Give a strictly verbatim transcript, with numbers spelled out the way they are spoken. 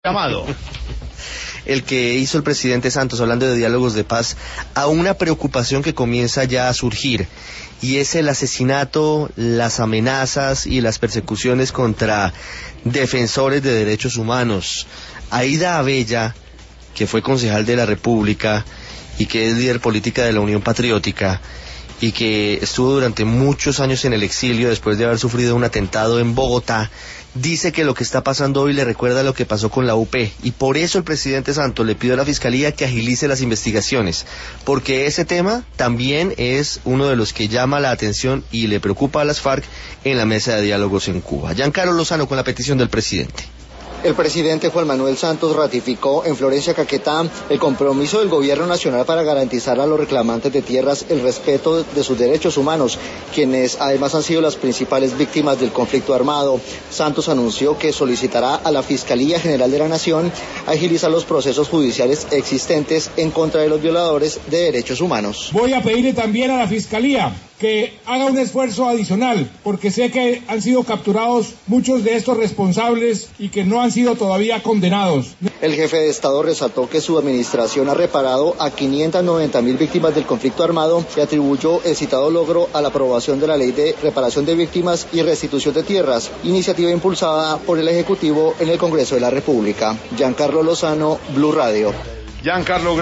llamado. El que hizo el presidente Santos hablando de diálogos de paz a una preocupación que comienza ya a surgir, y es el asesinato, las amenazas y las persecuciones contra defensores de derechos humanos. Aida Abella, que fue concejal de la República y que es líder política de la Unión Patriótica y que estuvo durante muchos años en el exilio después de haber sufrido un atentado en Bogotá, dice que lo que está pasando hoy le recuerda lo que pasó con la U P, y por eso el presidente Santos le pidió a la Fiscalía que agilice las investigaciones, porque ese tema también es uno de los que llama la atención y le preocupa a las FARC en la mesa de diálogos en Cuba. Giancarlo Lozano con la petición del presidente. El presidente Juan Manuel Santos ratificó en Florencia, Caquetá, el compromiso del gobierno nacional para garantizar a los reclamantes de tierras el respeto de sus derechos humanos, quienes además han sido las principales víctimas del conflicto armado. Santos anunció que solicitará a la Fiscalía General de la Nación agilizar los procesos judiciales existentes en contra de los violadores de derechos humanos. Voy a pedirle también a la Fiscalía que haga un esfuerzo adicional, porque sé que han sido capturados muchos de estos responsables y que no han sido todavía condenados. El jefe de Estado resaltó que su administración ha reparado a quinientas noventa mil víctimas del conflicto armado y atribuyó el citado logro a la aprobación de la Ley de Reparación de Víctimas y Restitución de Tierras, iniciativa impulsada por el Ejecutivo en el Congreso de la República. Giancarlo Lozano, Blue Radio. Giancarlo